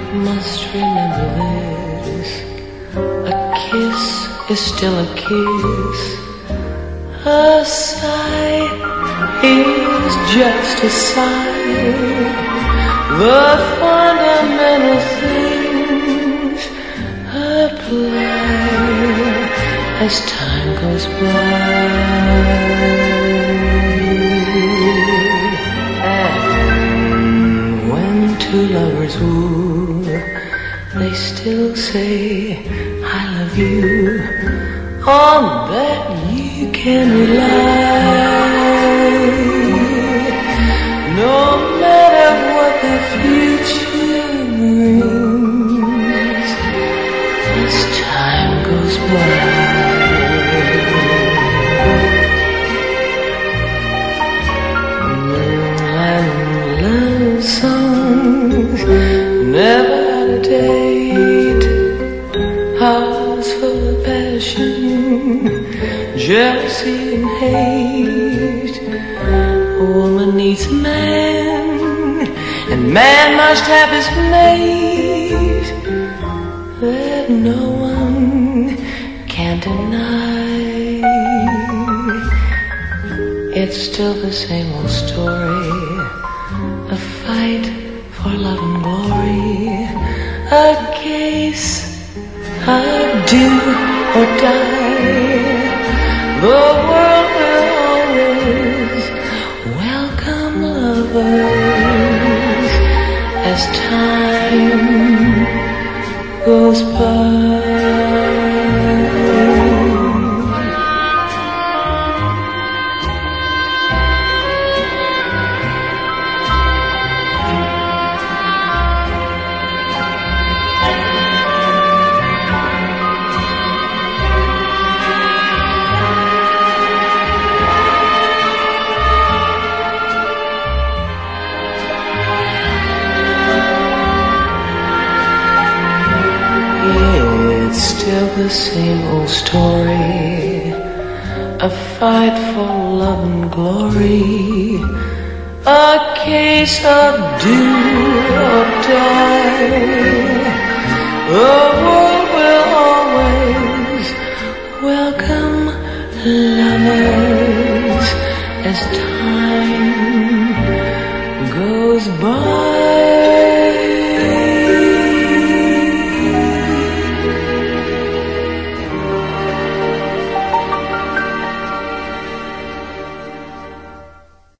must remember this. A kiss is still a kiss. A sigh is just a sigh. The fundamental things apply as time goes by. And when two lovers woo, they still say, I love you. On that you can rely. No matter what the future brings, as time goes by. Moonlight love songs never out of date. Hearts full of passion, jealousy and hate. A woman needs a man, and man must have his mate. That no one can deny. It's still the same old story. A fight for love and glory. A case of do or die. The world will always welcome lovers as time goes by. It's still the same old story. A fight for love and glory. A case of do or die.